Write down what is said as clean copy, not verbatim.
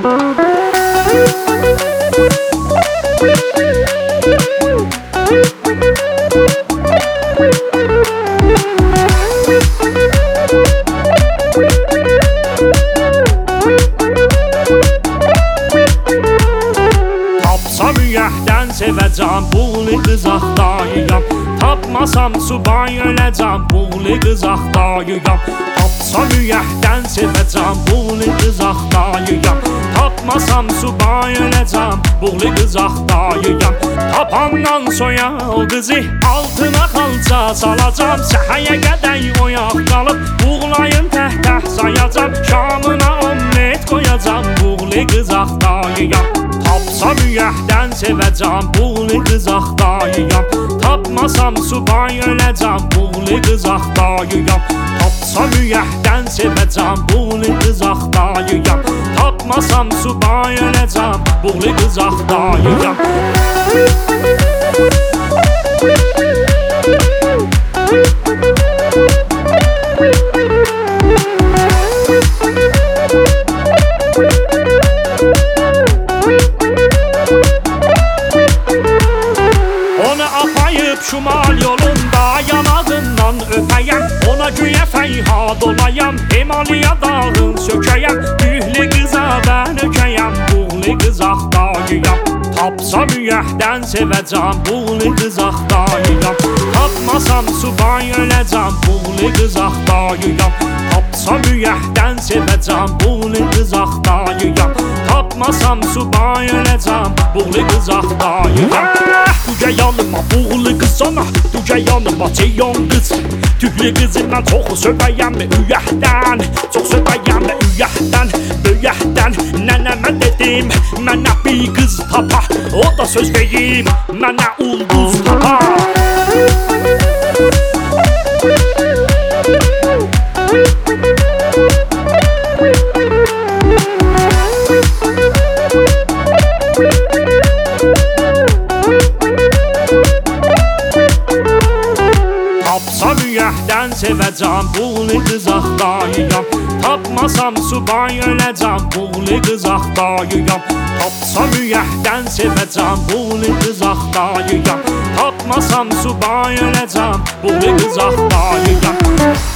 Tapsam ürəkdən sevəcəm, buğli qızaqdayıyam. Tapmasam subay öləcəm, buğli qızaqdayıyam. Tapsam ürəkdən sevəcəm, buğli qızaqdayıyam. Tapmasam subay öləcəm, buğli qızaqdayıyam. Tapandan soya o qızı altına xalça salacam. Səhəyə qədər oyaq qalıb buğlayın təhtə sayacam. Şamına omlet qoyacam, buğli qızaqdayıyam. Tapsam ürəkdən sevəcəm, buğli qızaqdayıyam. Tapmasam subay öləcəm, buğli qızaqdayıyam. Tapsam ürəkdən sevəcəm, buğli qızaqdayıyam. Tapmasam subay öləcəm, buğli qızaqdayıyam. Şumal yolunda yanağından öpəyəm. Ona güyə fəyhad olayam, Himalaya dağın sökəyəm. Gühlü qıza bən ökəyəm, buğli qızaqdayıyam. Tapsam ürəkdən sevəcəm, buğli qızaqdayıyam. Tapmasam subay öləcəm, buğli qızaqdayıyam. Tapsam ürəkdən sevəcəm, buğli qızaqdayıyam. Tapmasam subay öləcəm, buğli qızaqdayıyam. Dügə yanıma buğli qız ana, dügə yanıma ceyyan qız. Tüklü qızından çox söhbəyəm ürəkdən, çox söhbəyəm ürəkdən, böyəkdən. Nənəmə dedim, mənə bir qız tapa, o da söz verib, mənə ulduz tapa. Tapsam ürəkdən sevəcəm, buğli qızaqdayıyam. Tapmasam subay öləcəm, buğli qızaqdayıyam. Tapsam ürəkdən sevəcəm, buğli qızaqdayıyam. Tapmasam subay öləcəm, buğli qızaqdayıyam.